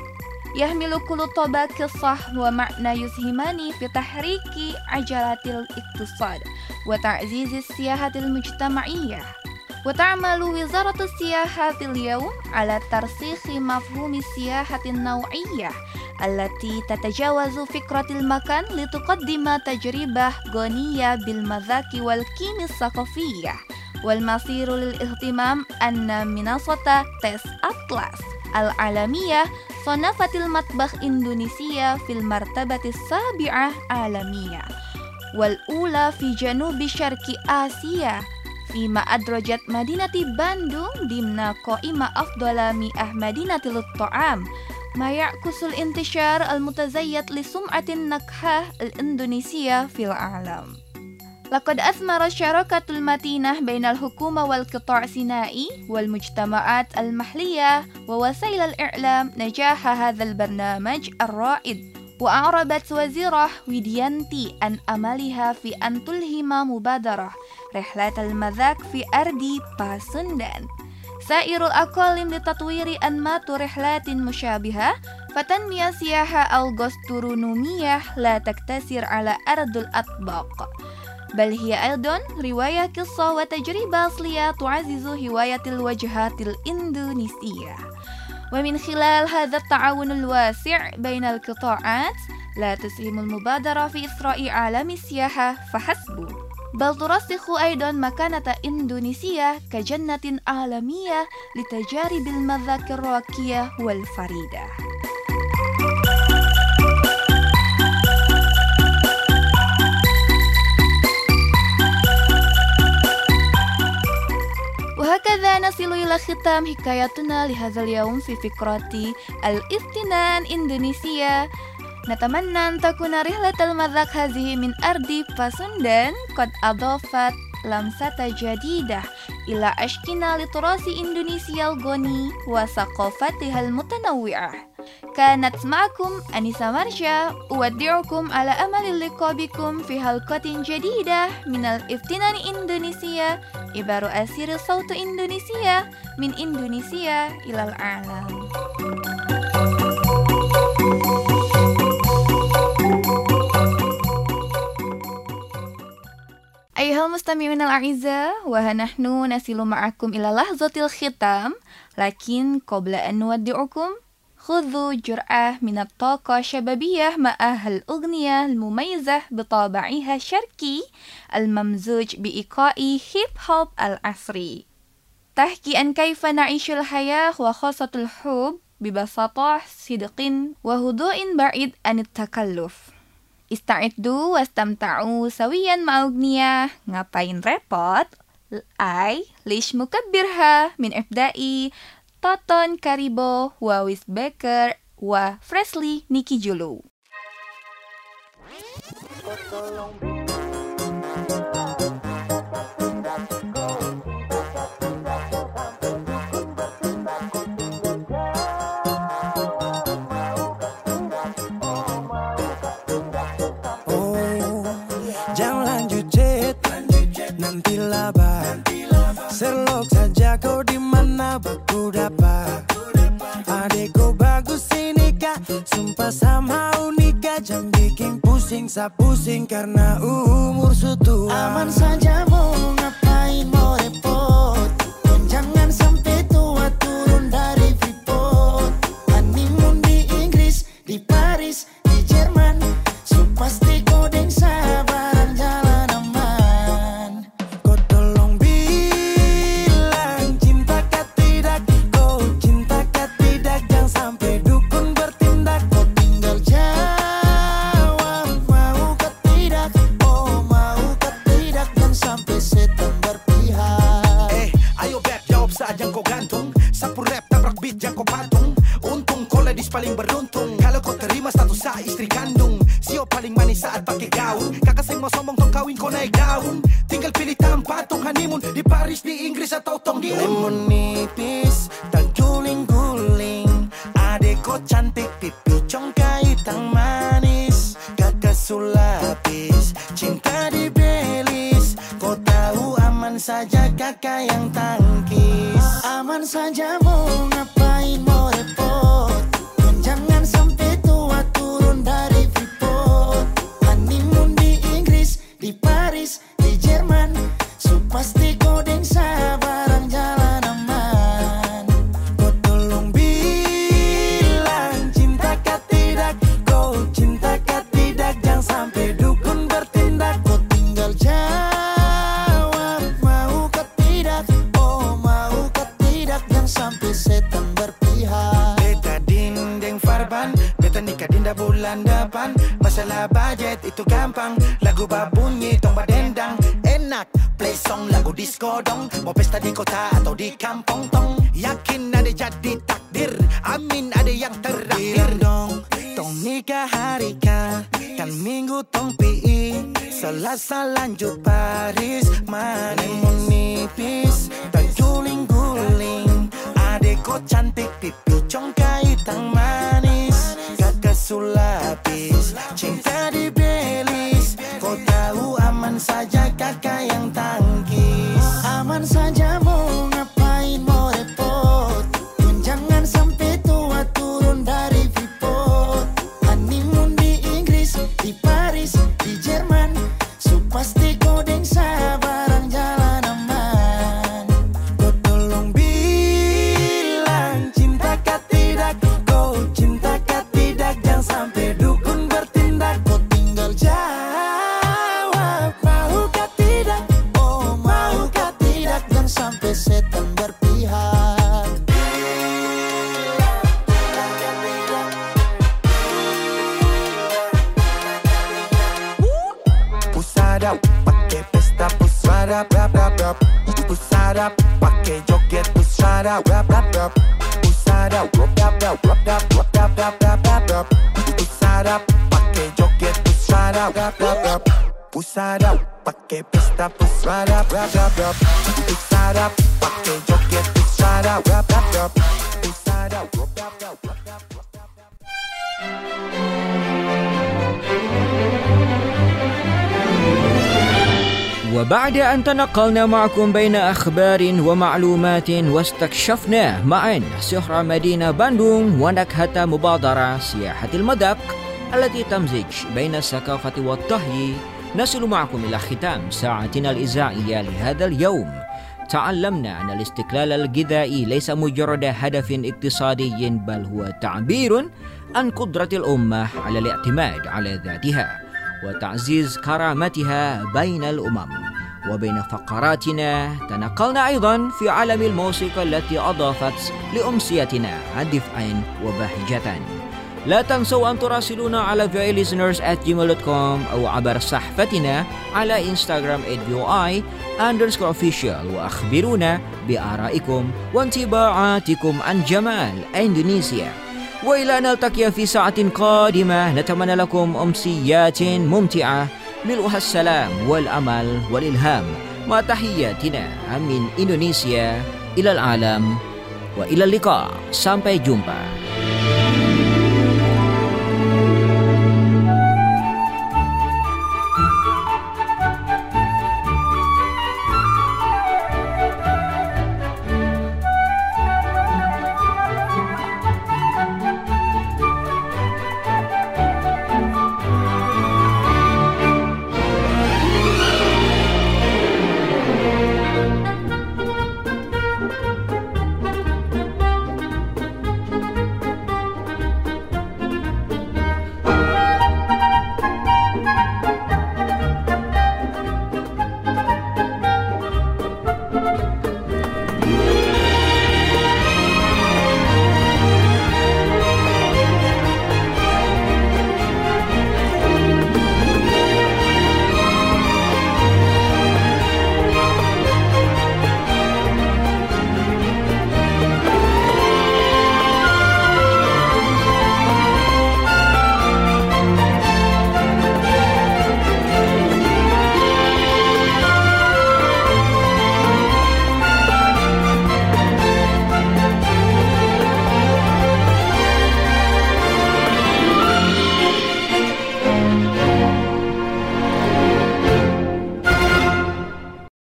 يحمل كل طبع قصة ومعنى يسهمان في تحريك عجلة الاقتصاد وتعزيز السياحة المجتمعية. وتعمل وزارة السياحة اليوم على ترسيخ مفهوم السياحة النوعية التي تتجاوز فكرة المكان لتقدم تجربة غنية بالمذاق والقيم الثقافية. والمصير للاهتمام أن منصة تيست أطلس العالمية صنفت المطبخ إندونيسيا في المرتبة السابعة عالميا والأولى في جنوب شرق آسيا، فيما أدرجت مدينة باندung ضمن قائمة أفضل 100 مدينة للطعام، ما يعكس الانتشار المتزايد لسمعة النكهة الإندونيسية في العالم. لقد أثمر الشراكة المتينة بين الحكومة والقطاع الصناعي والمجتمعات المحلية ووسائل الإعلام نجاح هذا البرنامج الرائد. وأعربت وزيرة ويديانتي عن أملها في أن تلهم مبادرة رحلة المذاق في أرض باسندان سائر الأقاليم لتطوير أنماط رحلات مشابهة، فتنمية السياحة الغاسترونومية لا تقتصر على أرض الأطباق، بل هي أيضا رواية قصة وتجربة أصلية تعزز هواية الوجهات الإندونيسية. ومن خلال هذا التعاون الواسع بين القطاعات لا تسهم المبادرة في إثراء عالم السياحة فحسب، بل ترسخ أيضا مكانة إندونيسيا كجنة عالمية لتجارب المذاق الراقية والفريدة. وهكذا نصل إلى ختام حكايتنا لهذا اليوم في فقرة الافتنان إندونيسيا. نتمنى أن تكون رحلة المذاق هذه من أرض باسندان قد أضافت لمسة جديدة إلى عشقنا لتراث إندونيسيا الغني وثقافتها المتنوعة. كانت معكم أنيسة مرشا، أودعكم على أمل اللقاء بكم في حلقة جديدة من الافتنان إندونيسيا، إبر أسير صوت إندونيسيا من إندونيسيا إلى العالم. أيها المستمعون الأعزاء، وها نحن نصل معكم إلى لحظة الختام، لكن قبل أن نودعكم خذوا جرعة من الطاقة الشبابية مع الأغنية المميزة بطابعها الشرقي الممزوج بإيقاع هيب هوب العصري، تحكي عن كيف نعيش الحياة وخاصة الحب ببساطة، صدق وهدوء بعيد عن التكلف. استعدوا واستمتعوا سويا مع أغنية Ngapain Repot I ليش مكبرها من إبداء Toton Karibo وويس بيكر وفريسلي نيكي جولو. Nanti laba, selok saja kau di mana baku dapat. Adekku bagus ini kak, sumpah sama unika, jangan bikin pusing, pusing karena umur sutua. Aman saja mau ngapain mau repot, jangan sampai tua turun dari Freeport. Honeymoon di Inggris, di Paris, di Jerman, so pasti kau deng sabaran jalan aman. Kau tolong bilang cinta kah tidak, kau cinta kah tidak, jangan sampai dukun bertindak. Kau tinggal jawab mau kah tidak, oh mau kah tidak, jangan sampai setan berpihak. Ayo beb jawab saat yang kau gantung, sapu rap tabrak beat yang kau patung. Untung kau ladies paling beruntung, kalau kau terima status saya istri kandung. Sio paling manis saat pakai gaun, kakak saya mau sombong tong kawin kau naik daun. Tinggal pilih tempat tong honeymoon di Paris, di Inggris atau tong di lemon nipis dan guling-guling. Adek kau cantik, pipi congkai tang manis. Kakak sulapis, cinta di Belis. Kau tahu aman saja kakak yang tangkis. Aman saja mau ngapain mau repot, jangan sampai pasti kau deng sabarang jalan aman. Kau tolong bilang cinta kah tidak, kau cinta kah tidak, jangan sampai dukun bertindak. Kau tinggal jawab mau kah tidak, oh mau kah tidak, jangan sampai setan berpihak. Beta dinding farban, beta nikah dinda bulan depan. Masalah budget itu gampang, lagu babunyi tong badendang. Enak play song lagu disco dong, mau pesta di kota atau di kampung tong. Yakin ada jadi takdir, amin ada yang terakhir dong. Tong nikah hari kan minggu tong PI, Selasa lanjut Paris. Manimun nipis tak guling-guling, adek kok cantik pipi congkai tang manis. Kakak sulapis cinta di belis, kau tahu aman saja kakak yang tangkis. Aman saja mau ngapain mau repot, pun jangan sampai tua turun dari Freeport. Honeymoon di Inggris, di Paris, di Jerman, so pasti kau deng sabarang jalan aman. Kau tolong bilang cinta kah tidak, kau cinta kah tidak, jangan sampai dukun bertindak. Kau tinggal jawab mau kah tidak, oh mau kah tidak, jangan sampai setan berpihak. Pusada pakai pesta, pusada rap rap rap. Pusada pakai joget, pusada rap rap rap. Pusada rap rap rap rap rap rap rap rap rap rap. Pusada pakai joget, pusada rap rap rap. Pusada pakai pesta, pusada rap rap rap. Pusada pakai joget, pusada rap rap rap. Pusada rap rap rap rap rap. وبعد أن تنقلنا معكم بين أخبار ومعلومات واستكشفنا معا سحر مدينة باندونغ ونكهة مبادرة سياحة المذاق التي تمزج بين الثقافة والطهي، نصل معكم إلى ختام ساعتنا الإذاعية لهذا اليوم. تعلمنا أن الاستقلال الغذائي ليس مجرد هدف اقتصادي، بل هو تعبير عن قدرة الأمة على الاعتماد على ذاتها وتعزيز كرامتها بين الأمم. وبين فقراتنا تنقلنا أيضا في عالم الموسيقى التي أضافت لأمسيتنا دفئا وبهجة. لا تنسوا أن تراسلونا على voilisteners@gmail.com أو عبر صفحتنا على إنستغرام @voi_official وأخبرونا بآرائكم وانطباعاتكم عن جمال إندونيسيا. وإلى أن نلتقي في ساعة قادمة، نتمنى لكم أمسيات ممتعة ملؤها السلام والأمل والإلهام، مع تحياتنا من إندونيسيا إلى العالم وإلى اللقاء. Sampai jumpa.